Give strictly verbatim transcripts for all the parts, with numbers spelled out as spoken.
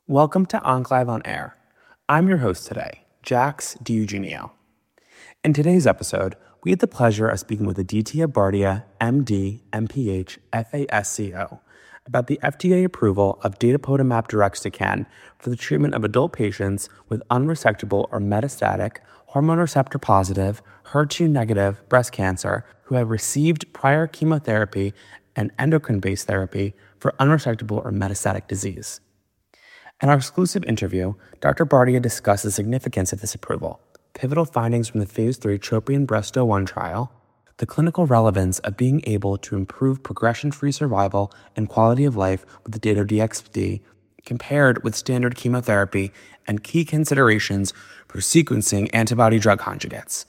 Welcome to Enclave on Air. I'm your host today, Jax DiEugenio. In today's episode, we had the pleasure of speaking with Aditya Bhartia, M D, M P H, F A S C O, about the F D A approval of datopotamab deruxtecan for the treatment of adult patients with unresectable or metastatic, hormone receptor positive, H E R two negative breast cancer who have received prior chemotherapy and endocrine-based therapy for unresectable or metastatic disease. In our exclusive interview, Doctor Bhartia discussed the significance of this approval, pivotal findings from the phase three TROPION-Breast oh one trial, the clinical relevance of being able to improve progression-free survival and quality of life with the Dato-D X D compared with standard chemotherapy, and key considerations for sequencing antibody-drug conjugates.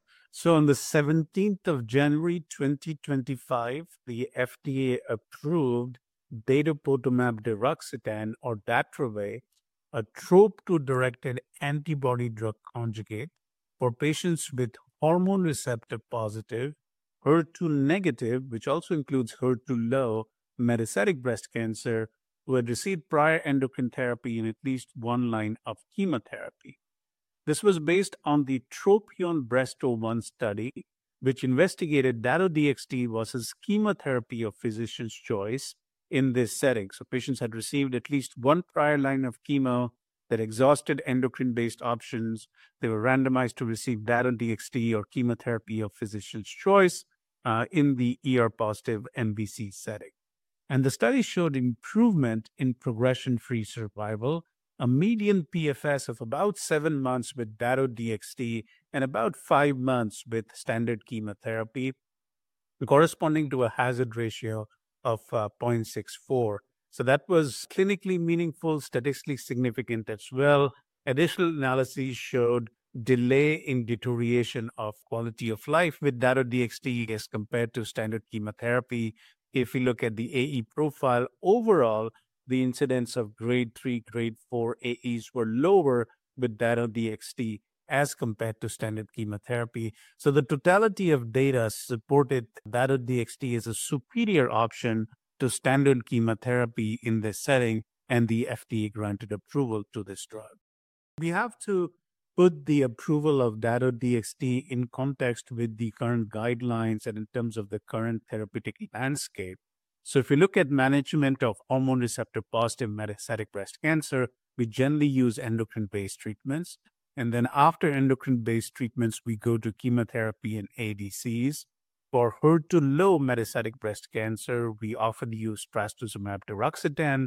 So on the seventeenth of January, twenty twenty-five, the F D A approved datopotamab deruxtecan, or Datroway, a trope two directed antibody drug conjugate for patients with hormone receptor positive, H E R two negative, which also includes H E R two low, metastatic breast cancer, who had received prior endocrine therapy and at least one line of chemotherapy. This was based on the TROPION-Breast oh one study, which investigated Dato-D X D versus chemotherapy of physician's choice in this setting. So patients had received at least one prior line of chemo that exhausted endocrine-based options. They were randomized to receive Dato-D X D or chemotherapy of physician's choice uh, in the E R-positive M B C setting. And the study showed improvement in progression-free survival, a median P F S of about seven months with Dato-D X D and about five months with standard chemotherapy, corresponding to a hazard ratio of uh, zero point six four. So that was clinically meaningful, statistically significant as well. Additional analyses showed delay in deterioration of quality of life with Dato-D X D as compared to standard chemotherapy. If we look at the A E profile overall, the incidence of grade three, grade four A Es were lower with Dato-D X D as compared to standard chemotherapy. So the totality of data supported Dato-D X D as a superior option to standard chemotherapy in this setting, and the F D A granted approval to this drug. We have to put the approval of Dato-D X D in context with the current guidelines and in terms of the current therapeutic landscape. So if you look at management of hormone receptor positive metastatic breast cancer, we generally use endocrine-based treatments. And then after endocrine-based treatments, we go to chemotherapy and A D Cs. For H E R two low metastatic breast cancer, we often use trastuzumab deruxtecan.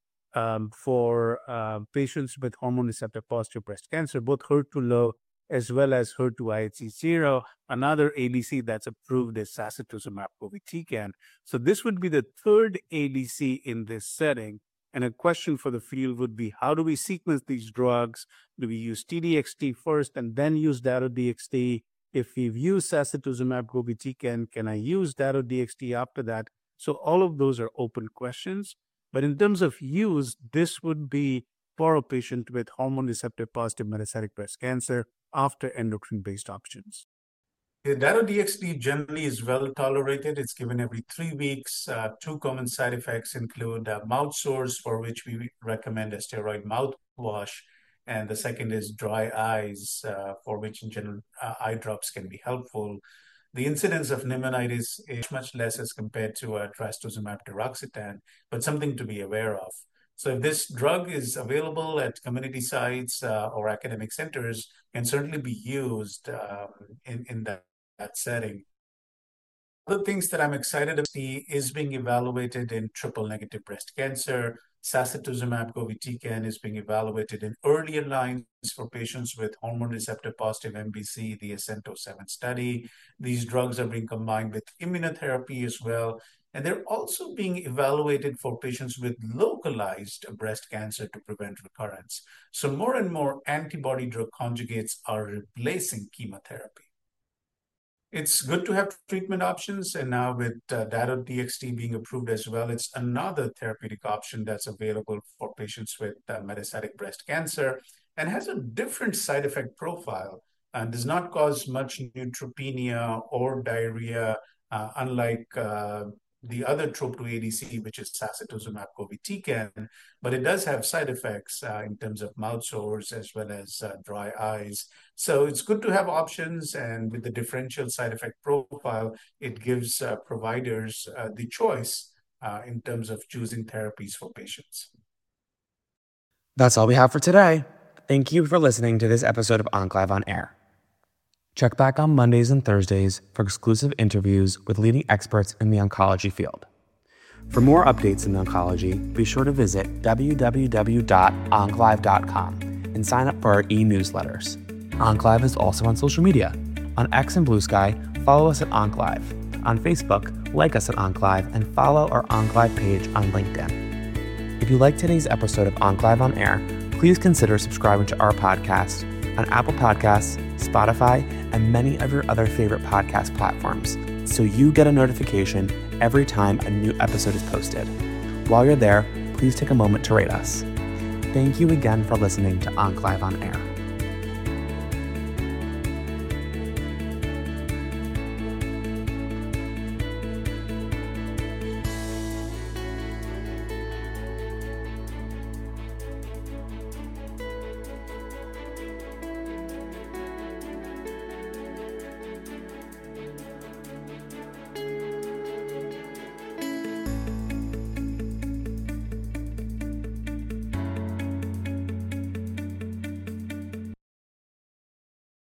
Um, for uh, patients with hormone receptor positive breast cancer, both H E R two low as well as H E R two I H C zero. Another A D C that's approved is sacituzumab govitecan. So this would be the third A D C in this setting. And a question for the field would be, how do we sequence these drugs? Do we use T D X T first and then use Dato-D X D? If we've used sacituzumab govitecan, can I use Dato-D X D after that? So all of those are open questions. But in terms of use, this would be for a patient with hormone receptor positive metastatic breast cancer after endocrine-based options. The Dato-D X D generally is well tolerated. It's given every three weeks. Uh, two common side effects include uh, mouth sores, for which we recommend a steroid mouthwash. And the second is dry eyes, uh, for which in general uh, eye drops can be helpful. The incidence of pneumonitis is much less as compared to uh, trastuzumab deruxtecan, but something to be aware of. So if this drug is available at community sites uh, or academic centers, can certainly be used um, in, in that, that setting. Other things that I'm excited to see is being evaluated in triple negative breast cancer. Sacituzumab govitecan is being evaluated in earlier lines for patients with hormone receptor positive M B C, the ASCENT oh seven study. These drugs are being combined with immunotherapy as well. And they're also being evaluated for patients with localized breast cancer to prevent recurrence. So more and more antibody drug conjugates are replacing chemotherapy. It's good to have treatment options, and now with uh, Dato-D X D being approved as well, it's another therapeutic option that's available for patients with uh, metastatic breast cancer and has a different side effect profile and does not cause much neutropenia or diarrhea, uh, unlike uh, the other Trop two A D C, which is sacituzumab govitecan, but it does have side effects uh, in terms of mouth sores as well as uh, dry eyes. So it's good to have options, and with the differential side effect profile, it gives uh, providers uh, the choice uh, in terms of choosing therapies for patients. That's all we have for today. Thank you for listening to this episode of Enclave on Air. Check back on Mondays and Thursdays for exclusive interviews with leading experts in the oncology field. For more updates in oncology, be sure to visit w w w dot enclave dot com and sign up for our e-newsletters. Enclave is also on social media. On X and Blue Sky, follow us at Enclave. On Facebook, like us at Enclave and follow our Enclave page on LinkedIn. If you liked today's episode of Enclave on Air, please consider subscribing to our podcast on Apple Podcasts, Spotify, and many of your other favorite podcast platforms, so you get a notification every time a new episode is posted. While you're there, please take a moment to rate us. Thank you again for listening to Enclave on Air.